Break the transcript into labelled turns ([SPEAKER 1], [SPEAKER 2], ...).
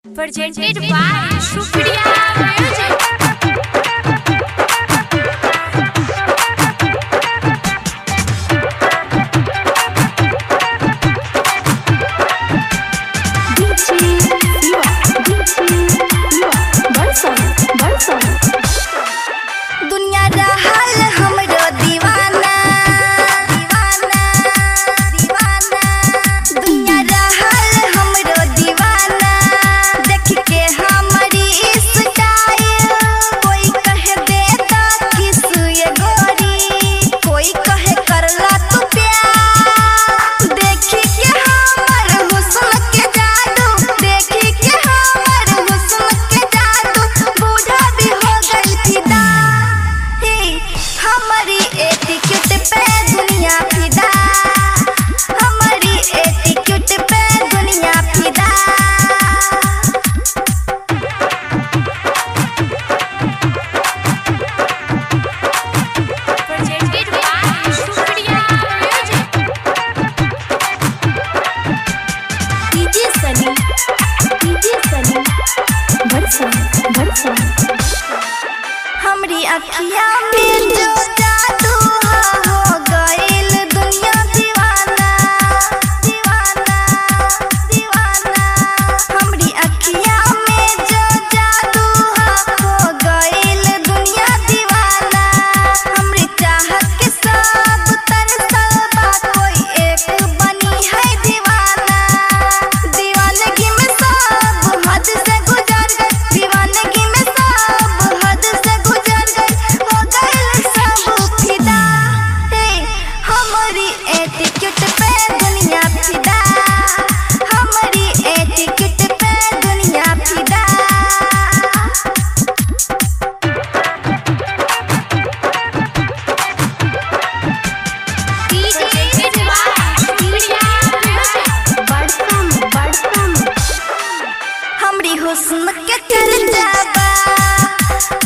[SPEAKER 1] Presented by Supriya Music.
[SPEAKER 2] दुनिया रहल हमरो दीवाना दुनिया रहल हमरो दीवाना देख के हमारी स्टाइल कोई कहे देता किस ये गोरी कोई कहे करला तू प्यार देखी के हमर हुस्न के जादू देखी के हमर हुस्न के जादू बूढ़ा भी हो गई फिदा हमारी एटीट्यूड पे दुनिया फिदा हमारी एटीट्यूड पे दुनिया फिदा
[SPEAKER 1] Presented by Supriya Music.
[SPEAKER 2] DJ Sunny बरसा हमरी अखिया में जो जादू हो गइल दुनिया दीवाना हमरी अखिया में जो जादू हो गइल दुनिया दीवाना हमरी चाहत के सब तरसल बा कोई एक बनी है दीवाना दीवानगी में सब हद से गुजर गए दीवानगी में सब हद से गुजर गए हो गइल सब फिदा हमारी एटीट्यूड पे दुनिया फिदा हमारी एटीट्यूड पे दुनिया फिदा
[SPEAKER 1] Presented by Supriya Music.
[SPEAKER 2] हमरी हुस्न के चर्चा बा